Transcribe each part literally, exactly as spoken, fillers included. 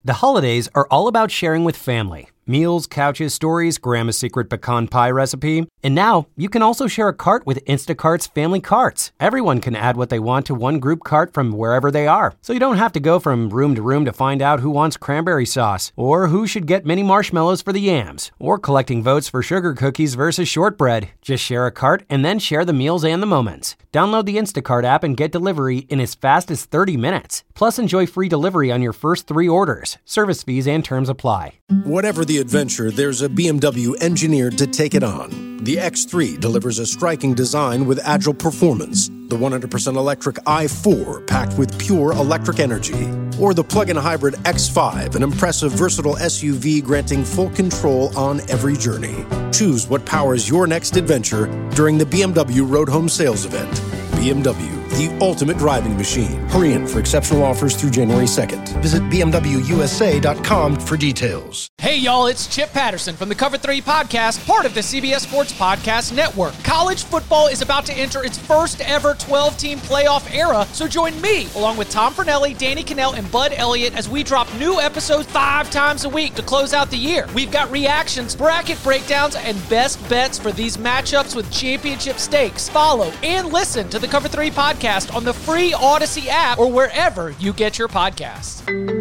The holidays are all about sharing with family. Meals, couches, stories, Grandma's secret pecan pie recipe. And now, you can also share a cart with Instacart's Family Carts. Everyone can add what they want to one group cart from wherever they are. So you don't have to go from room to room to find out who wants cranberry sauce, or who should get mini marshmallows for the yams, or collecting votes for sugar cookies versus shortbread. Just share a cart and then share the meals and the moments. Download the Instacart app and get delivery in as fast as thirty minutes. Plus, enjoy free delivery on your first three orders. Service fees and terms apply. Whatever the adventure, there's a B M W engineered to take it on. The X three delivers a striking design with agile performance. The one hundred percent electric i four, packed with pure electric energy. Or the plug-in hybrid X five, an impressive, versatile S U V granting full control on every journey. Choose what powers your next adventure during the B M W Road Home Sales Event. B M W, the ultimate driving machine. Hurry in for exceptional offers through January second. Visit B M W U S A dot com for details. Hey, y'all, it's Chip Patterson from the Cover three Podcast, part of the C B S Sports Podcast Network. College football is about to enter its first ever twelve-team playoff era, so join me, along with Tom Fornelli, Danny Cannell, and Bud Elliott, as we drop new episodes five times a week to close out the year. We've got reactions, bracket breakdowns, and best bets for these matchups with championship stakes. Follow and listen to the Cover three Podcast on the free Odyssey app or wherever you get your podcasts.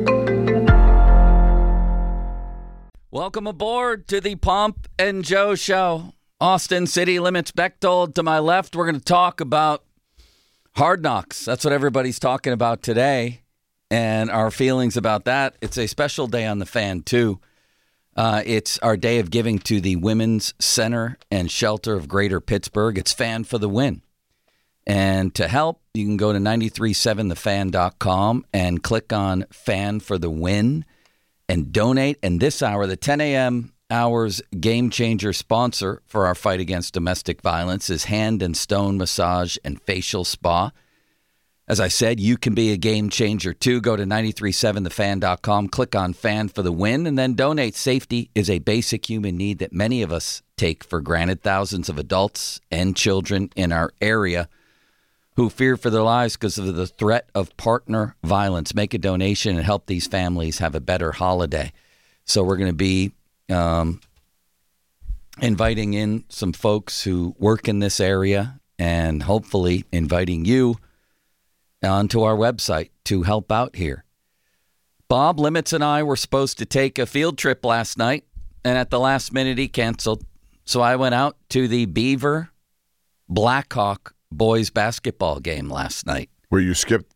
Welcome aboard to the Pomp and Joe Show. Austin City Limits Bechtold to my left. We're going to talk about Hard Knocks. That's what everybody's talking about today, and our feelings about that. It's a special day on the Fan, too. Uh, it's our day of giving to the Women's Center and Shelter of Greater Pittsburgh. It's Fan for the Win. And to help, you can go to nine three seven the fan dot com and click on Fan for the Win and donate. And this hour, the ten a.m. hour's Game Changer sponsor for our fight against domestic violence is Hand and Stone Massage and Facial Spa. As I said, you can be a game changer too. Go to nine three seven the fan dot com, click on Fan for the Win, and then donate. Safety is a basic human need that many of us take for granted. Thousands of adults and children in our area who fear for their lives because of the threat of partner violence. Make a donation and help these families have a better holiday. So we're going to be um, inviting in some folks who work in this area and hopefully inviting you onto our website to help out here. Bob Limits and I were supposed to take a field trip last night, and at the last minute he canceled. So I went out to the Beaver Blackhawk boys basketball game last night. Where you skipped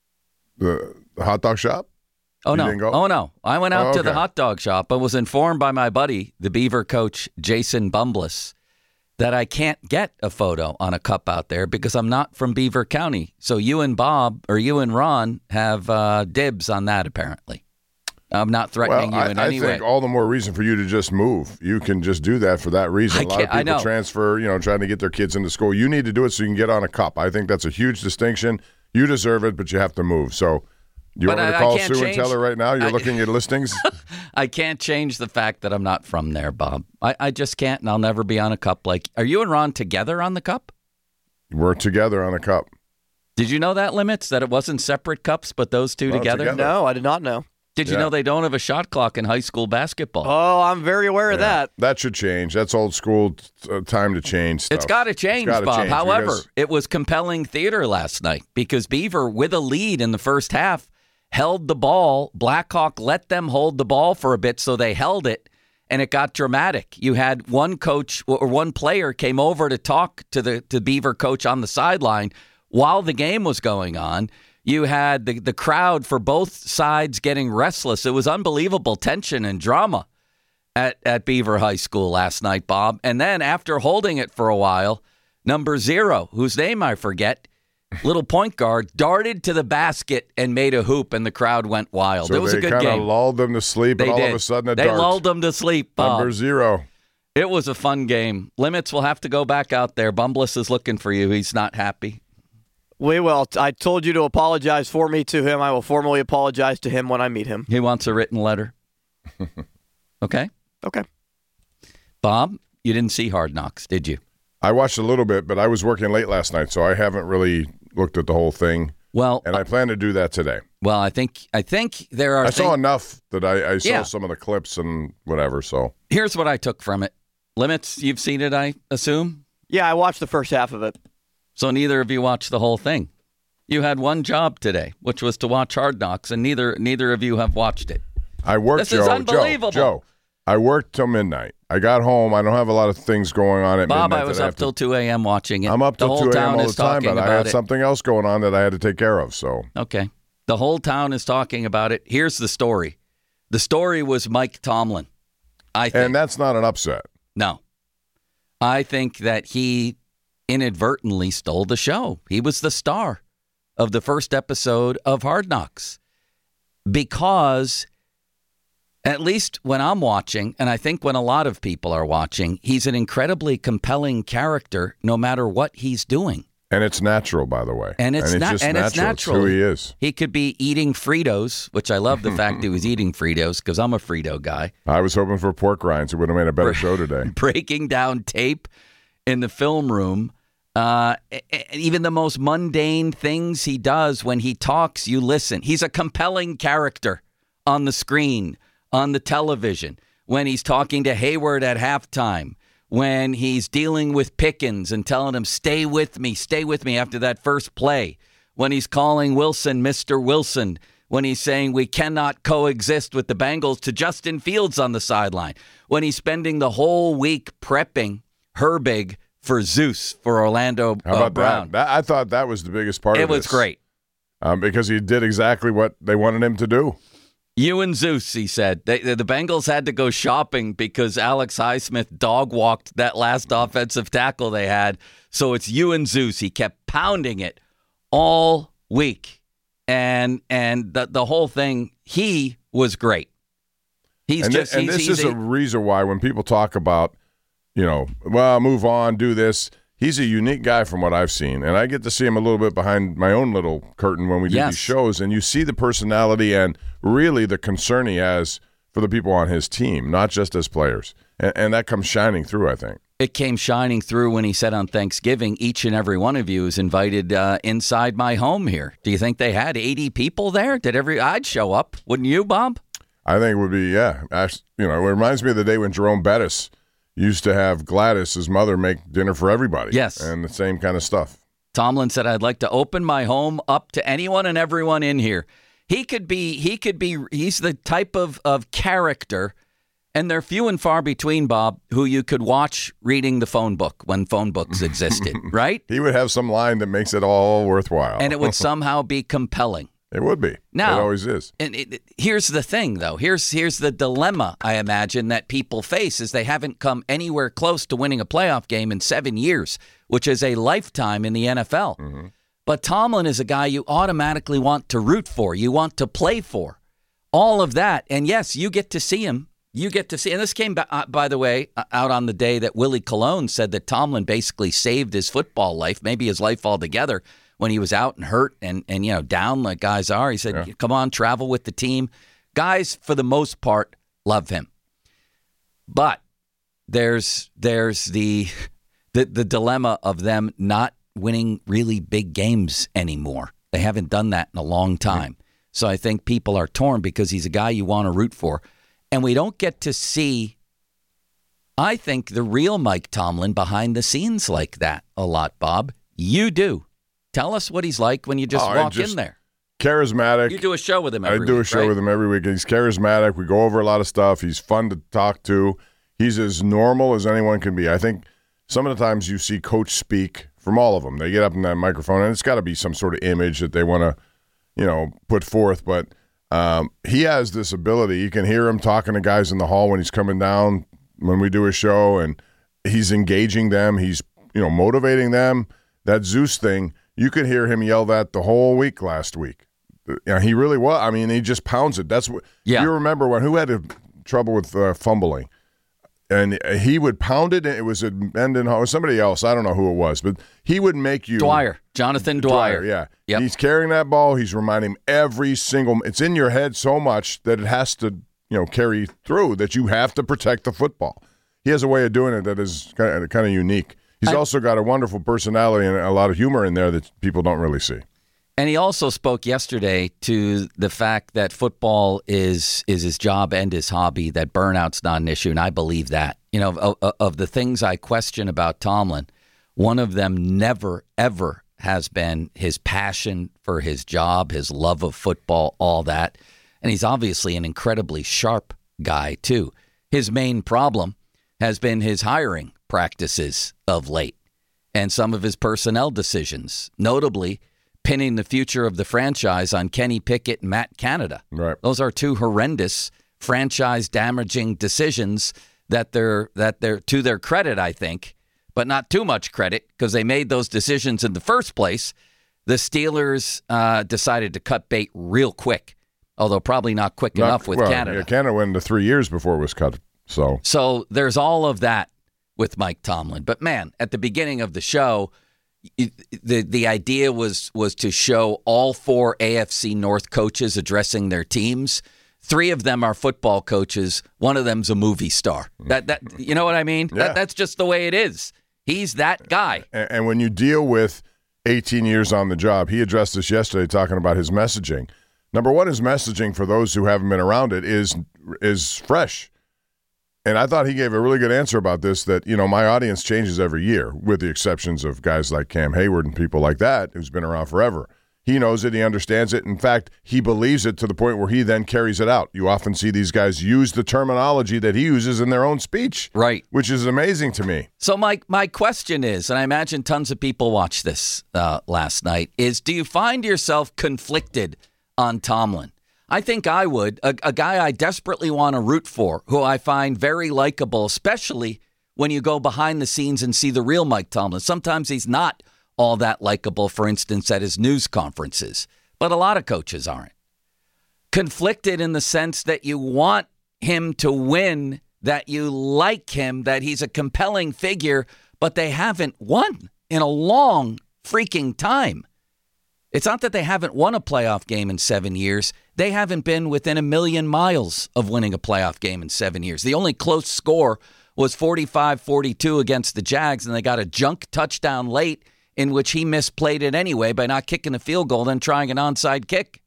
the, the hot dog shop? Oh, you no. Didn't go? Oh, no. I went out oh, okay. to the hot dog shop, but was informed by my buddy, the Beaver coach, Jason Bumbliss, that I can't get a photo on a cup out there because I'm not from Beaver County. So you and Bob, or you and Ron, have uh, dibs on that, apparently. I'm not threatening well, you in I, any I think way. all the more reason for you to just move. You can just do that for that reason. I A lot of can't- I people know. transfer, you know, trying to get their kids into school. You need to do it so you can get on a cup. I think that's a huge distinction. You deserve it, but you have to move. So you But want me to I- I call can't Sue and change- tell her right now you're I- looking at listings? I can't change the fact that I'm not from there, Bob. I, I just can't, and I'll never be on a cup. Like, are you and Ron together on the cup? We're together on a cup. Did you know that, Limits, that it wasn't separate cups, but those two No, together? together. No, I did not know. Did you Yeah. know they don't have a shot clock in high school basketball? Oh, I'm very aware of Yeah. that. That should change. That's old school uh, time to change stuff. It's got to change, gotta Bob. change However, because- it was compelling theater last night because Beaver, with a lead in the first half, held the ball. Blackhawk let them hold the ball for a bit, so they held it, and it got dramatic. You had one coach or one player came over to talk to the to Beaver coach on the sideline while the game was going on. You had the, the crowd for both sides getting restless. It was unbelievable tension and drama at, at Beaver High School last night, Bob. And then after holding it for a while, number zero, whose name I forget, little point guard, darted to the basket and made a hoop, and the crowd went wild. So it was they a good kind game. of lulled them to sleep, They and all did. of a sudden a they dart. lulled them to sleep, Bob. Number zero. It was a fun game. Limits will have to go back out there. Bumbliss is looking for you. He's not happy. We will. I told you to apologize for me to him. I will formally apologize to him when I meet him. He wants a written letter. Okay? Okay. Bob, you didn't see Hard Knocks, did you? I watched a little bit, but I was working late last night, so I haven't really looked at the whole thing. Well, and I plan to do that today. Well, I think I think there are. I thing- saw enough that I, I saw Yeah. some of the clips and whatever. So Here's what I took from it. Limits, you've seen it, I assume? Yeah, I watched the first half of it. So neither of you watched the whole thing. You had one job today, which was to watch Hard Knocks, and neither neither of you have watched it. I worked, This Joe. is unbelievable. Joe, Joe, I worked till midnight. I got home. I don't have a lot of things going on at Bob, midnight. I was that up have to- till two a.m. watching it. I'm up the till whole two town a.m. all is the time, talking but I about had it. something else going on that I had to take care of. So Okay. The whole town is talking about it. Here's the story. The story was Mike Tomlin, I think. And that's not an upset. No. I think that he inadvertently stole the show. He was the star of the first episode of Hard Knocks because, at least when I'm watching, and I think when a lot of people are watching, he's an incredibly compelling character no matter what he's doing. And it's natural, by the way. And it's, not, just and natural. it's natural. It's who he is. He could be eating Fritos, which I love the fact he was eating Fritos because I'm a Frito guy. I was hoping for pork rinds. It would have made a better show today. Breaking down tape in the film room. Uh, even the most mundane things he does when he talks, you listen. He's a compelling character on the screen, on the television, when he's talking to Hayward at halftime, when he's dealing with Pickens and telling him, stay with me, stay with me after that first play, when he's calling Wilson Mister Wilson, when he's saying we cannot coexist with the Bengals to Justin Fields on the sideline, when he's spending the whole week prepping Herbig for Zeus for Orlando How about uh, Brown. that? that? I thought that was the biggest part It of was this. great. Um, because he did exactly what they wanted him to do. You and Zeus, he said. They, the Bengals had to go shopping because Alex Highsmith dog-walked that last offensive tackle they had. So it's you and Zeus. He kept pounding it all week. And and the, the whole thing, he was great. He's and just th- and he's, this he's is a reason why when people talk about, you know, well, move on, do this, he's a unique guy from what I've seen. And I get to see him a little bit behind my own little curtain when we do Yes. these shows. And you see the personality and really the concern he has for the people on his team, not just as players. And, and that comes shining through, I think. It came shining through when he said on Thanksgiving, each and every one of you is invited uh, inside my home here. Do you think they had eighty people there? Did every I'd show up. Wouldn't you, Bob? I think it would be, yeah. Actually, you know, it reminds me of the day when Jerome Bettis used to have Gladys, his mother, make dinner for everybody. Yes. And the same kind of stuff. Tomlin said, I'd like to open my home up to anyone and everyone in here. He could be, he could be, he's the type of, of character, and they're few and far between, Bob, who you could watch reading the phone book when phone books existed, right? He would have some line that makes it all worthwhile. And it would somehow be compelling. It would be. Now, it always is. And it, it- here's the thing, though. Here's here's the dilemma I imagine that people face is they haven't come anywhere close to winning a playoff game in seven years, which is a lifetime in the N F L. Mm-hmm. But Tomlin is a guy you automatically want to root for. You want to play for. All of that. And yes, you get to see him. You get to see. And this came, by, uh, by the way, uh, out on the day that Willie Colon said that Tomlin basically saved his football life, maybe his life altogether, when he was out and hurt and, and you know, down like guys are. He said, Yeah. come on, travel with the team. Guys, for the most part, love him. But there's there's the the, the dilemma of them not winning really big games anymore. They haven't done that in a long time. So I think people are torn because he's a guy you want to root for. And we don't get to see, I think, the real Mike Tomlin behind the scenes like that a lot, Bob. You do. Tell us what he's like when you just Oh, I walk just- in there. Charismatic. You do a show with him I every do week, a show right? with him every week. He's charismatic. We go over a lot of stuff. He's fun to talk to. He's as normal as anyone can be. I think some of the times you see coach speak from all of them. They get up in that microphone, and it's got to be some sort of image that they want to, you know, put forth. But um, he has this ability. You can hear him talking to guys in the hall when he's coming down when we do a show, and he's engaging them. He's, you know, motivating them. That Zeus thing, you could hear him yell that the whole week last week. Yeah, he really was. I mean, he just pounds it. That's what Yeah. you remember when who had a, trouble with uh, fumbling, and he would pound it. And it was at Menden or somebody else. I don't know who it was, but he would make you Dwyer, Jonathan Dwyer. yeah, Yep. he's carrying that ball. He's reminding him every single. It's in your head so much that it has to, you know, carry through. That you have to protect the football. He has a way of doing it that is kind of, kind of unique. He's I- also got a wonderful personality and a lot of humor in there that people don't really see. And he also spoke yesterday to the fact that football is is his job and his hobby, that burnout's not an issue, and I believe that. You know, of, of the things I question about Tomlin, one of them never, ever has been his passion for his job, his love of football, all that. And he's obviously an incredibly sharp guy, too. His main problem has been his hiring practices of late and some of his personnel decisions, notably pinning the future of the franchise on Kenny Pickett and Matt Canada. Right. Those are two horrendous franchise-damaging decisions that they're that they're to their credit, I think, but not too much credit because they made those decisions in the first place. The Steelers uh, decided to cut bait real quick, although probably not quick not, enough with well, Canada. Yeah, Canada went into three years before it was cut. So, so there's all of that with Mike Tomlin. But man, at the beginning of the show, the the idea was was to show all four A F C North coaches addressing their teams. Three of them are football coaches. One of them's a movie star. That that you know what I mean? Yeah. That, that's just the way it is. He's that guy. And, and when you deal with eighteen years on the job, he addressed this yesterday talking about his messaging. Number one, his messaging for those who haven't been around it is is fresh. And I thought he gave a really good answer about this, that, you know, my audience changes every year, with the exceptions of guys like Cam Hayward and people like that, who's been around forever. He knows it. He understands it. In fact, he believes it to the point where he then carries it out. You often see these guys use the terminology that he uses in their own speech. Right. Which is amazing to me. So my, my question is, and I imagine tons of people watched this uh, last night, is do you find yourself conflicted on Tomlin? I think I would. A, a guy I desperately want to root for, who I find very likable, especially when you go behind the scenes and see the real Mike Tomlin. Sometimes he's not all that likable, for instance, at his news conferences. But a lot of coaches aren't. Conflicted in the sense that you want him to win, that you like him, that he's a compelling figure, but they haven't won in a long freaking time. It's not that they haven't won a playoff game in seven years. They haven't been within a million miles of winning a playoff game in seven years. The only close score was forty-five forty-two against the Jags, and they got a junk touchdown late in which he misplayed it anyway by not kicking a field goal and trying an onside kick.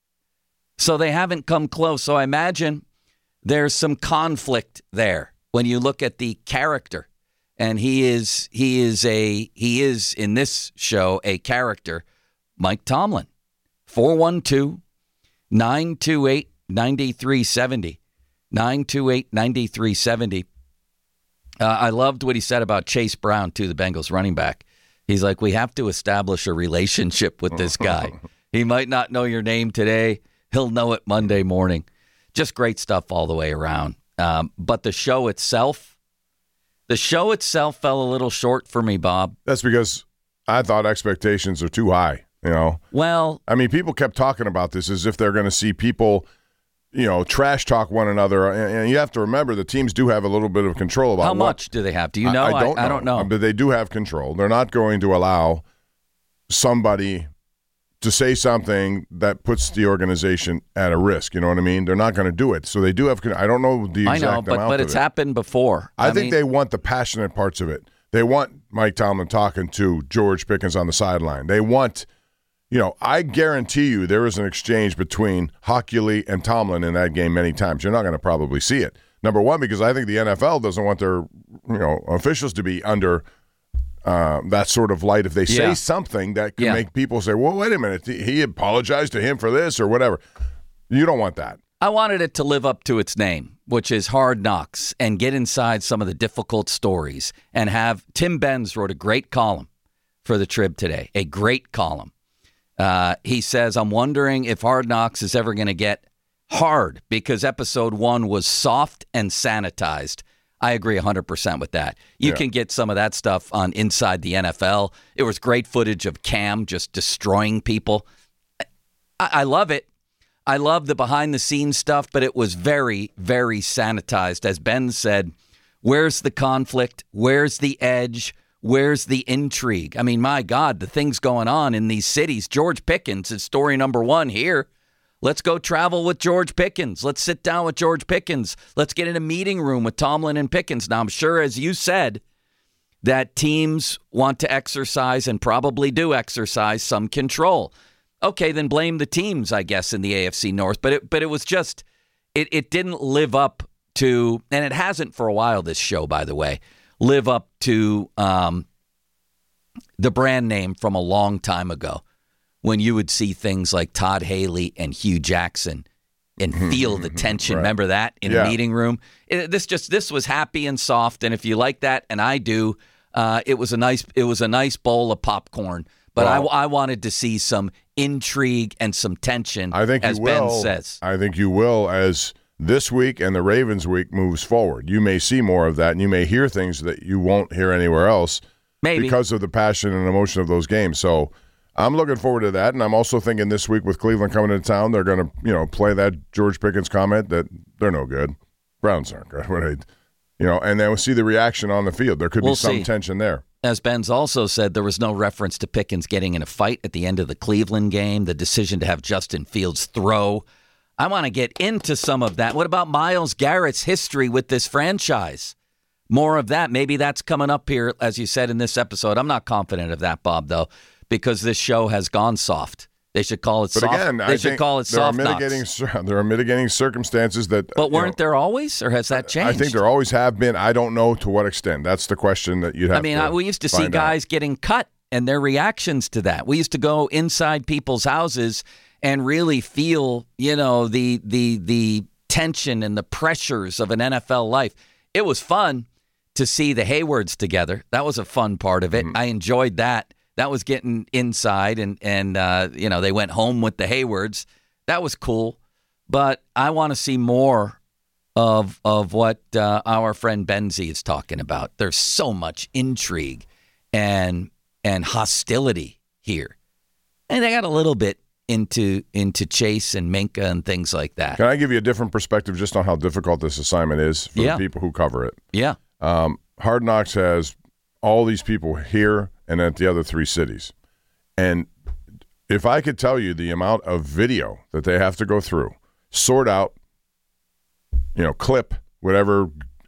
So they haven't come close. So I imagine there's some conflict there when you look at the character. And he is he is a he is in this show a character. Mike Tomlin, four one two, nine two eight, nine three seven zero, nine two eight, nine three seven zero. Uh, I loved what he said about Chase Brown, too, the Bengals running back. He's like, we have to establish a relationship with this guy. He might not know your name today. He'll know it Monday morning. Just great stuff all the way around. Um, but the show itself, the show itself fell a little short for me, Bob. That's because I thought expectations are too high. You know, well, I mean, people kept talking about this as if they're going to see people, you know, trash talk one another. And, and you have to remember the teams do have a little bit of control about how what, much do they have? Do you know? I, I don't I, know. I don't know. But they do have control. They're not going to allow somebody to say something that puts the organization at a risk. You know what I mean? They're not going to do it. So they do have. I don't know the exact I know, but, amount but of it's it. happened before. I, I think mean, they want the passionate parts of it. They want Mike Tomlin talking to George Pickens on the sideline. They want. You know, I guarantee you there was an exchange between Hockley and Tomlin in that game many times. You're not going to probably see it. Number one, because I think the N F L doesn't want their, you know, officials to be under uh, that sort of light. If they say yeah. something that can yeah. make people say, well, wait a minute, he apologized to him for this or whatever. You don't want that. I wanted it to live up to its name, which is Hard Knocks, and get inside some of the difficult stories and have Tim Benz wrote a great column for the Trib today, a great column. Uh, he says, I'm wondering if Hard Knocks is ever going to get hard because episode one was soft and sanitized. I agree one hundred percent with that. You yeah. can get some of that stuff on Inside the N F L. It was great footage of Cam just destroying people. I, I love it. I love the behind-the-scenes stuff, but it was very, very sanitized. As Ben said, where's the conflict? Where's the edge? Where's the intrigue? I mean, my God, the things going on in these cities. George Pickens is story number one here. Let's go travel with George Pickens. Let's sit down with George Pickens. Let's get in a meeting room with Tomlin and Pickens. Now, I'm sure, as you said, that teams want to exercise and probably do exercise some control. okay, then blame the teams, I guess, in the A F C North. But it, but it was just, it, it didn't live up to, and it hasn't for a while, this show, by the way, live up to um, the brand name from a long time ago when you would see things like Todd Haley and Hugh Jackson and feel the tension. Right. Remember that in yeah. a meeting room? It, this just this was happy and soft, and if you like that, and I do, uh, it was a nice it was a nice bowl of popcorn. But well, I, I wanted to see some intrigue and some tension. I think as you will. Ben says. I think you will as this week and the Ravens week moves forward. You may see more of that, and you may hear things that you won't hear anywhere else. Maybe because of the passion and emotion of those games. So I'm looking forward to that, and I'm also thinking this week with Cleveland coming into town, they're going to, you know, play that George Pickens comment that they're no good. Browns aren't good. You know, and then we'll see the reaction on the field. There could we'll be some see. tension there. As Ben's also said, there was no reference to Pickens getting in a fight at the end of the Cleveland game, the decision to have Justin Fields throw. I want to get into some of that. What about Myles Garrett's history with this franchise? More of that. Maybe that's coming up here, as you said in this episode. I'm not confident of that, Bob, though, because this show has gone soft. They should call it but soft. Again, they I should call it there soft are mitigating, knocks. There are mitigating circumstances that. But weren't you know, there always, or has that changed? I think there always have been. I don't know to what extent. That's the question that you'd have. I mean, to I, we used to see out. guys getting cut and their reactions to that. We used to go inside people's houses and really feel, you know, the the the tension and the pressures of an N F L life. It was fun to see the Haywards together. That was a fun part of it. Mm-hmm. I enjoyed that. That was getting inside, and, and uh, you know, they went home with the Haywards. That was cool. But I want to see more of of what uh, our friend Benzie is talking about. There's so much intrigue and and hostility here. And they got a little bit into into Chase and Minka and things like that. Can I give you a different perspective just on how difficult this assignment is for yeah. the people who cover it? Yeah. Um, Hard Knocks has all these people here and at the other three cities. And if I could tell you the amount of video that they have to go through, sort out, you know, clip, whatever,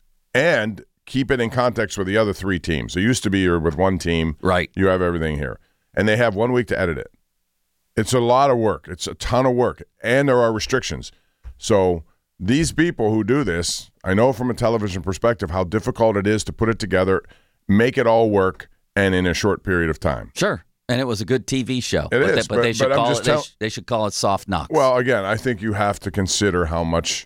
and keep it in context with the other three teams. It used to be you're with one team. Right. You have everything here. And they have one week to edit it. It's a lot of work. It's a ton of work. And there are restrictions. So these people who do this, I know from a television perspective how difficult it is to put it together, make it all work, and in a short period of time. Sure. And it was a good T V show. It but is, they, but, but- they should but I'm call just it they, tell- sh- they should call it soft knocks. Well, again, I think you have to consider how much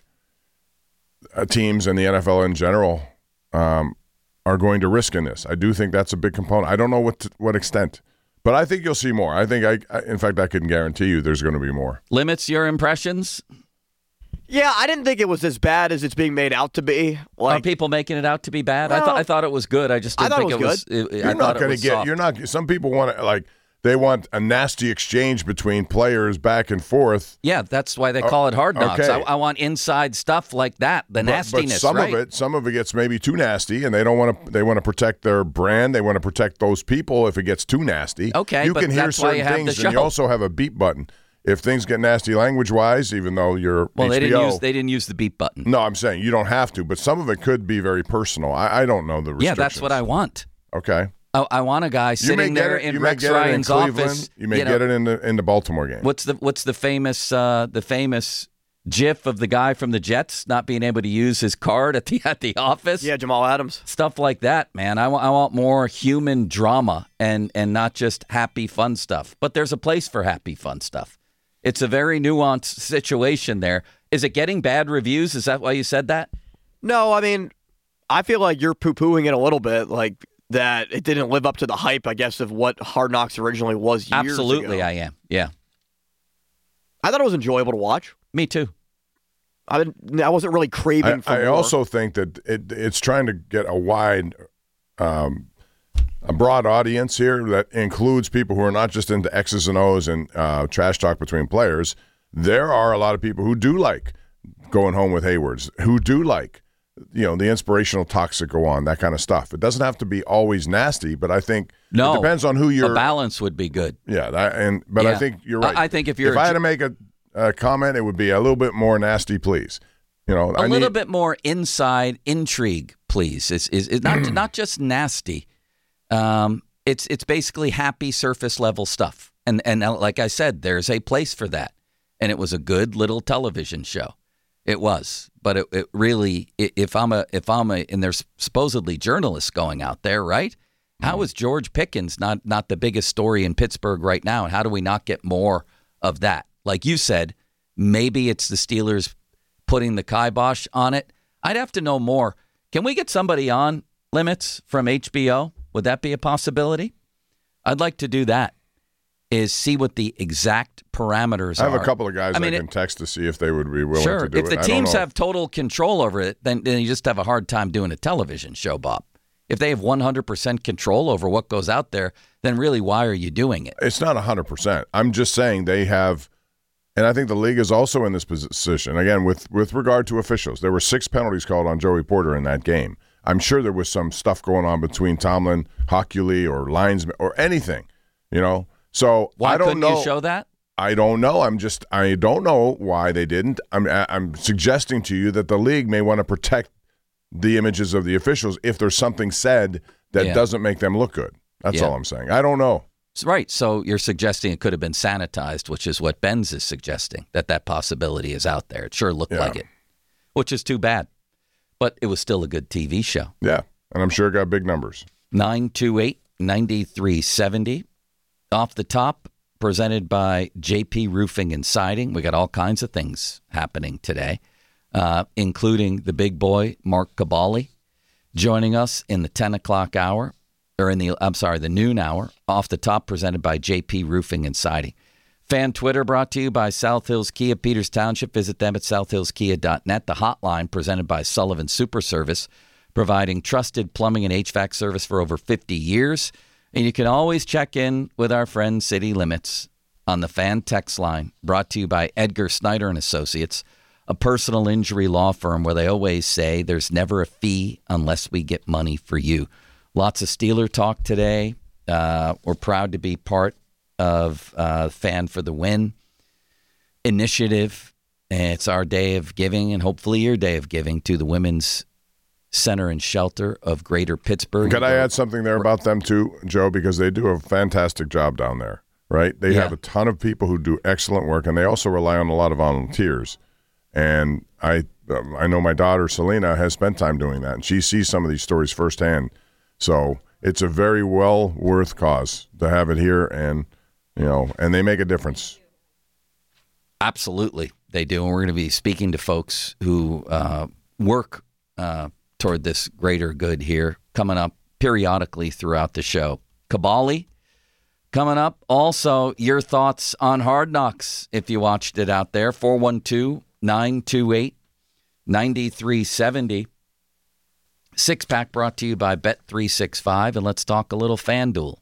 uh, teams and the N F L in general um, are going to risk in this. I do think that's a big component. I don't know what to, what extent, but I think you'll see more. I think, I, I in fact, I can guarantee you there's going to be more. Limits your impressions? Yeah, I didn't think it was as bad as it's being made out to be. Like, Are people making it out to be bad? I Well, thought I thought it was good. I just I didn't thought think it it was was. It, You're I not thought it going to was get. soft. You're not. Some people want to like. They want a nasty exchange between players back and forth. Yeah, that's why they call it hard knocks. okay. I, I want inside stuff like that, the But- nastiness. But some right? of it, some of it gets maybe too nasty, and they don't want to. They want to protect their brand. They want to protect those people. If it gets too nasty, Okay, you but can hear that's why certain you have the things, and you show. also have a beep button. If things get nasty language wise, even though you're Well, they H B O, didn't use they didn't use the beep button. no, I'm saying you don't have to, but some of it could be very personal. I, I don't know the restrictions. Yeah, that's what I want. Okay, I, I want a guy you may sitting get there it, in you may Rex get it in Ryan's Cleveland. office. You may know, get it in the in the Baltimore game. What's the what's the famous uh, the famous GIF of the guy from the Jets not being able to use his card at the at the office? yeah, Jamal Adams. Stuff like that, man. I want I want more human drama and and not just happy fun stuff. But there's a place for happy fun stuff. It's a very nuanced situation there. Is it getting bad reviews? Is that why you said that? No, I mean, I feel like you're poo-pooing it a little bit, like that it didn't live up to the hype, I guess, of what Hard Knocks originally was years Absolutely, ago. I am. Yeah, I thought it was enjoyable to watch. me too. I didn't, I wasn't really craving I, for I more. also think that it, it's trying to get a wide, um, a broad audience here that includes people who are not just into X's and O's and uh, trash talk between players. There are a lot of people who do like going home with Haywards, who do like, you know, the inspirational talks that go on, that kind of stuff. It doesn't have to be always nasty, but I think No, it depends on who you're. A balance would be good. Yeah, that, and but I Yeah. think you're right. I- I think if you're if a I had J- to make a, a comment, it would be a little bit more nasty, please. You know, A I little need, bit more inside intrigue, please. Is is is not not just nasty. Um, it's it's basically happy surface level stuff, And and like I said, there's a place for that. And it was a good little television show. It was. But it, it really, if I'm a, if I'm a, and there's supposedly journalists going out there, right? How is George Pickens not, not the biggest story in Pittsburgh right now? And how do we not get more of that? Like you said, maybe it's the Steelers putting the kibosh on it. I'd have to know more. Can we get somebody on Limits from H B O? Would that be a possibility? I'd like to do that, is see what the exact parameters are. I have are. a couple of guys I, mean, I can it, text to see if they would be willing sure, to do it. Sure, if the it. teams have total control over it, then, then you just have a hard time doing a television show, Bob. If they have one hundred percent control over what goes out there, then really why are you doing it? It's not one hundred percent. I'm just saying they have, and I think the league is also in this position. Again, with, with regard to officials, there were six penalties called on Joey Porter in that game. I'm sure there was some stuff going on between Tomlin, Hockley, or linesman, or anything, you know? So why I don't couldn't know. you show that? I don't know. I'm just, I don't know why they didn't. I'm, I'm suggesting to you that the league may want to protect the images of the officials if there's something said that yeah. doesn't make them look good. That's yeah. all I'm saying. I don't know. Right. So you're suggesting it could have been sanitized, which is what Benz is suggesting, that that possibility is out there. It sure looked yeah. like it, which is too bad. But it was still a good T V show. Yeah. And I'm sure it got big numbers. nine two eight, nine three seven zero. Off the top, presented by J P Roofing and Siding. We got all kinds of things happening today. Uh, including the big boy, Mark Cabali, joining us in the ten o'clock hour, or in the, I'm sorry, the noon hour. Off the top, presented by J P Roofing and Siding. Fan Twitter brought to you by South Hills Kia, Peters Township. Visit them at south hills kia dot net. The hotline presented by Sullivan Super Service, providing trusted plumbing and H V A C service for over fifty years. And you can always check in with our friend City Limits on the Fan Text line, brought to you by Edgar Snyder and Associates, a personal injury law firm where they always say there's never a fee unless we get money for you. Lots of Steeler talk today. Uh, we're proud to be part of uh, Fan for the Win initiative. And it's our day of giving, and hopefully your day of giving, to the Women's Center and Shelter of Greater Pittsburgh. Could I add something there about them too, Joe? Because they do a fantastic job down there, right? They yeah. have a ton of people who do excellent work, and they also rely on a lot of volunteers. And I um, I know my daughter, Selena, has spent time doing that, and she sees some of these stories firsthand. So it's a very well worth cause to have it here, and you know, and they make a difference. Absolutely, they do. And we're going to be speaking to folks who uh, work uh, toward this greater good here, coming up periodically throughout the show. Cabali coming up. Also, your thoughts on Hard Knocks, if you watched it out there. four one two, nine two eight, nine three seven zero. Six-pack brought to you by Bet three sixty-five, and let's talk a little FanDuel.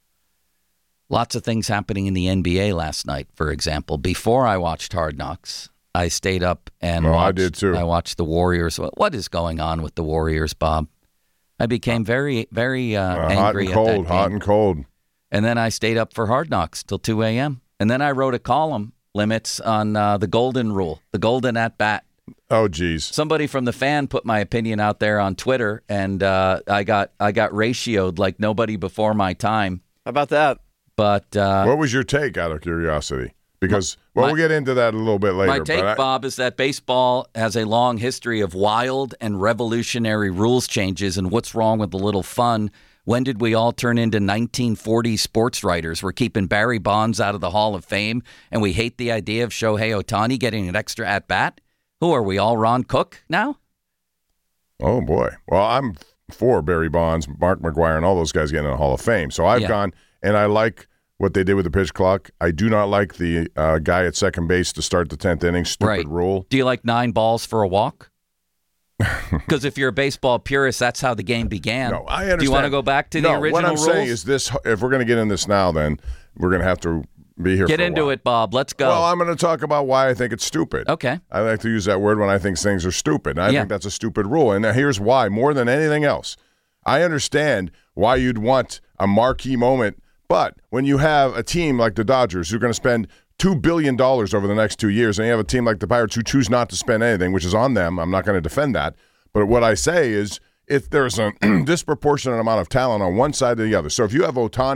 Lots of things happening in the N B A last night, for example. Before I watched Hard Knocks, I stayed up and oh, watched, I did too. I watched the Warriors. What is going on with the Warriors, Bob? I became very, very uh, uh, angry hot and cold, at that game. Hot and cold. And then I stayed up for Hard Knocks till two a.m. And then I wrote a column, Limits, on uh, the golden rule, the golden at-bat. Oh, geez. Somebody from the Fan put my opinion out there on Twitter, and uh, I got I got ratioed like nobody before my time. How about that? But uh, what was your take, out of curiosity? Because, my, well, we'll get into that a little bit later. My take, but I, Bob, is that baseball has a long history of wild and revolutionary rules changes, and what's wrong with a little fun? When did we all turn into nineteen forties sports writers? We're keeping Barry Bonds out of the Hall of Fame, and we hate the idea of Shohei Ohtani getting an extra at-bat? Who are we, all Ron Cook now? Oh, boy. Well, I'm for Barry Bonds, Mark McGwire, and all those guys getting in the Hall of Fame. So I've yeah. gone, and I like what they did with the pitch clock. I do not like the uh, guy at second base to start the tenth inning. Stupid right. rule. Do you like nine balls for a walk? Because if you're a baseball purist, that's how the game began. No, I understand. Do you want to go back to the no, original rules? what I'm saying is this: if we're going to get in this now, then we're going to have to be here. Get for a into while. it, Bob. Let's go. Well, I'm going to talk about why I think it's stupid. Okay. I like to use that word when I think things are stupid. And I yeah. think that's a stupid rule. And here's why, more than anything else. I understand why you'd want a marquee moment, but when you have a team like the Dodgers who are going to spend two billion dollars over the next two years, and you have a team like the Pirates who choose not to spend anything, which is on them, I'm not going to defend that. But what I say is if there's a disproportionate amount of talent on one side or the other. So if you have Ohtani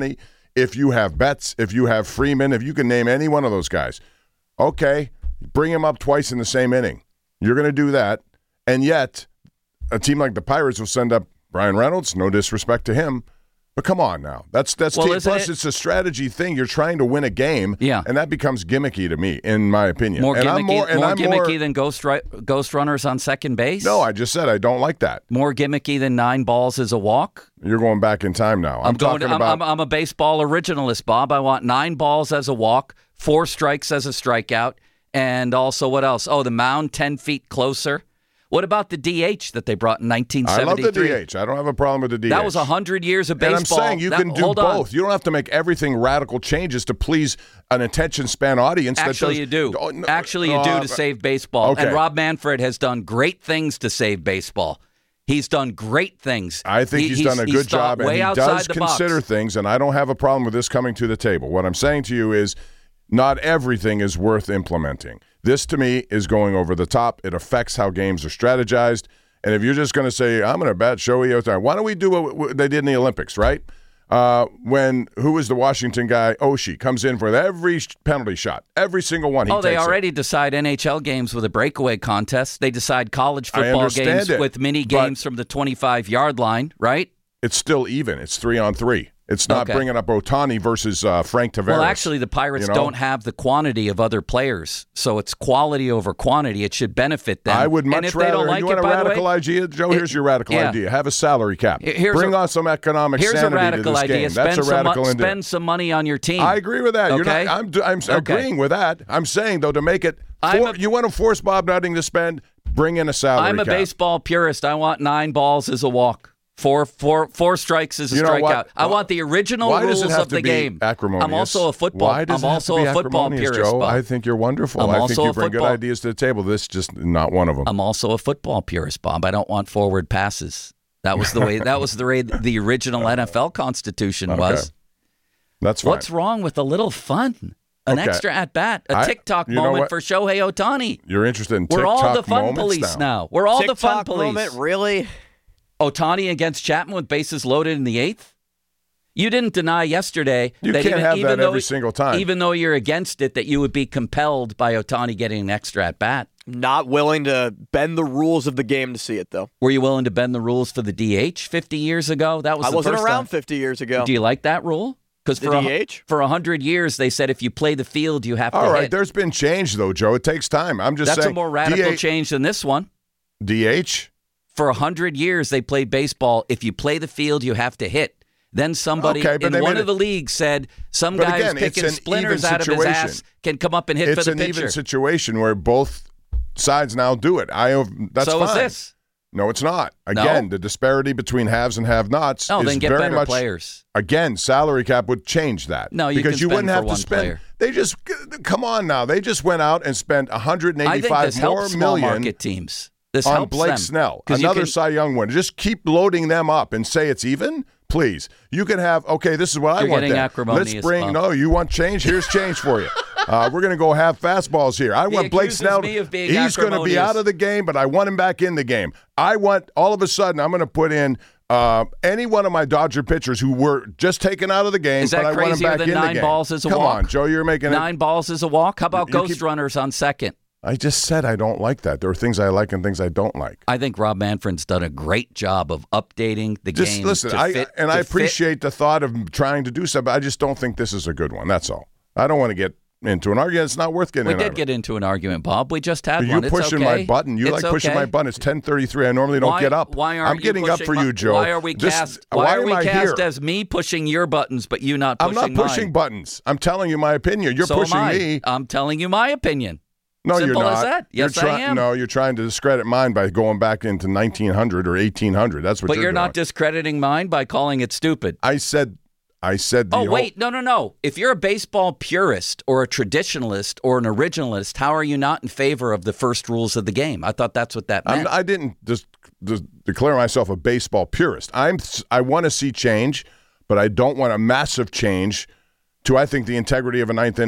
if you have Betts, if you have Freeman, if you can name any one of those guys, okay, bring him up twice in the same inning. You're going to do that, and yet a team like the Pirates will send up Brian Reynolds, no disrespect to him, but come on now. That's that's well, team, plus it, it's a strategy thing. You're trying to win a game, yeah. and that becomes gimmicky to me, in my opinion. More and gimmicky, I'm more, and more I'm gimmicky more, than ghost, ri- ghost runners on second base? No, I just said I don't like that. More gimmicky than nine balls is a walk? You're going back in time now. I'm, I'm going. talking To, I'm, about. I'm, I'm a baseball originalist, Bob. I want nine balls as a walk, four strikes as a strikeout, and also what else? Oh, the mound ten feet closer. What about the D H that they brought in nineteen seventy-three? I love the D H. I don't have a problem with the D H. That was one hundred years of baseball. And I'm saying you that, can do hold both. On. You don't have to make everything radical changes to please an attention span audience. Actually, that does, you do. Oh, no, Actually, you uh, do to save baseball. Okay. And Rob Manfred has done great things to save baseball. He's done great things. I think he, he's, he's done a he's good job, and way he outside does the consider box. things, and I don't have a problem with this coming to the table. What I'm saying to you is not everything is worth implementing. This, to me, is going over the top. It affects how games are strategized. And if you're just going to say, I'm going to bat Shohei Ohtani, why don't we do what they did in the Olympics, right? Uh, when, who was the Washington guy? Oshie comes in for every penalty shot, every single one. He oh, they takes already it. decide N H L games with a breakaway contest. They decide college I football understand games it, with mini games from the twenty-five-yard line, right? It's still even. It's three on three. It's not Okay. bringing up Ohtani versus uh, Frank Tavares. Well, actually, the Pirates you know? don't have the quantity of other players, so it's quality over quantity. It should benefit them. I would much and if rather. They don't like you want it, a by radical the way, idea, Joe? it- Here's your radical yeah. idea. Have a salary cap. Here's Bring a- on some economic Here's a sanity radical to this idea. game. Spend That's a some, radical mo- idea. spend some money on your team. I agree with that. You're Okay? not, I'm I'm Okay. agreeing with that. I'm saying, though, to make it I'm for, a- you want to force Bob Nutting to spend, bring in a salary I'm a cap. baseball purist. I want nine balls as a walk. Four, four, four strikes is a You know strikeout. what? I want the original Why rules does it have of the to be game. acrimonious? I'm also a football. Why does I'm it have also to be a football acrimonious, purist. Joe? Bob. I think you're wonderful. I'm I also think you a bring good football- ideas to the table. This is just not one of them. I'm also a football purist, Bob. I don't want forward passes. That was the way. That was the way the original N F L Constitution Okay. was. That's fine. What's wrong with a little fun? An Okay. extra at bat, a I- TikTok you know moment what? for Shohei Ohtani. You're interested in We're TikTok all the fun moments police now. now. We're all TikTok the fun police. moment, really? Ohtani against Chapman with bases loaded in the eighth? You didn't deny yesterday You that can't even, have even that though, every single time. Even though you're against it, that you would be compelled by Ohtani getting an extra at bat. Not willing to bend the rules of the game to see it, though. Were you willing to bend the rules for the D H fifty years ago? That was I the wasn't first around time. fifty years ago. Do you like that rule? Because The for a, D H? for a hundred years they said if you play the field, you have to All right, hit. there's been change, though, Joe. It takes time. I'm just That's saying. a more radical D H, change than this one. D H? For a hundred years they played baseball. If you play the field, you have to hit. Then somebody Okay, but in they one made of the leagues said some But guy again, who's picking it's an splinters even out of his situation. ass can come up and hit It's for the an pitcher. even situation where both sides now do it. I have, that's so fine. is this. No, it's not. No? Again, the disparity between haves and have-nots Oh, is then get very better much, players. Again, salary cap would change that. No, you because can you spend wouldn't for have one to spend. player. They just come on now. They just went out and spent one hundred I think eighty-five this more helps small million market teams. This on helps Blake them. Snell, 'Cause you another can- Cy Young winner. Just keep loading them up and say it's even. Please, you can have. Okay, this is what I You're want. getting Then. acrimonious, Let's bring. Bob. No, you want change? Here's change for you. Uh, we're going to go have fastballs here. I He want Blake accuses Snell. me of being He's going to be acrimonious. out of the game, but I want him back in the game. I want all of a sudden. I'm going to put in uh, any one of my Dodger pitchers who were just taken out of the game, Is that but I want him crazier back than in the nine game. balls is a Come walk? on, Joe, you're making Nine it. balls is a walk. How about You ghost keep- runners on second? I just said I don't like that. There are things I like and things I don't like. I think Rob Manfred's done a great job of updating the Just game. listen, to I fit, and to I fit- appreciate the thought of trying to do stuff, but I just don't think this is a good one. That's all. I don't want to get into an argument. It's not worth getting We into. did get into an argument, Bob. We just had You one. It's pushing okay. my button. You It's like pushing okay. my button. It's ten thirty-three. I normally don't Why- get up. Why aren't I'm you getting up pushing for my- you, Joe. Why are we This- cast? why Why are am we I cast here? as me pushing your buttons, but you not I'm pushing not pushing mine? buttons. I'm telling you my opinion. You're so pushing am I. me. I'm telling you my opinion. No, Simple you're not. as that. Yes, you're I am. No, you're trying to discredit mine by going back into nineteen hundred or eighteen hundred. That's what But you're, you're doing. not discrediting mine by calling it stupid. I said, I said. The Oh, whole- wait. No, no, no. If you're a baseball purist or a traditionalist or an originalist, how are you not in favor of the first rules of the game? I thought that's what that meant. I'm, I didn't just, just declare myself a baseball purist. I'm. I want to see change, but I don't want a massive change to, I think, the integrity of a ninth inning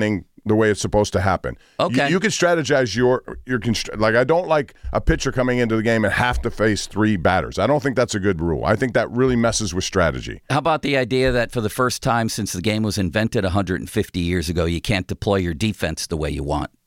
the way it's supposed to happen. Okay. You, you can strategize your your const- like I don't like a pitcher coming into the game and have to face three batters. I don't think that's a good rule. I think that really messes with strategy. How about the idea that for the first time since the game was invented one hundred fifty years ago, you can't deploy your defense the way you want?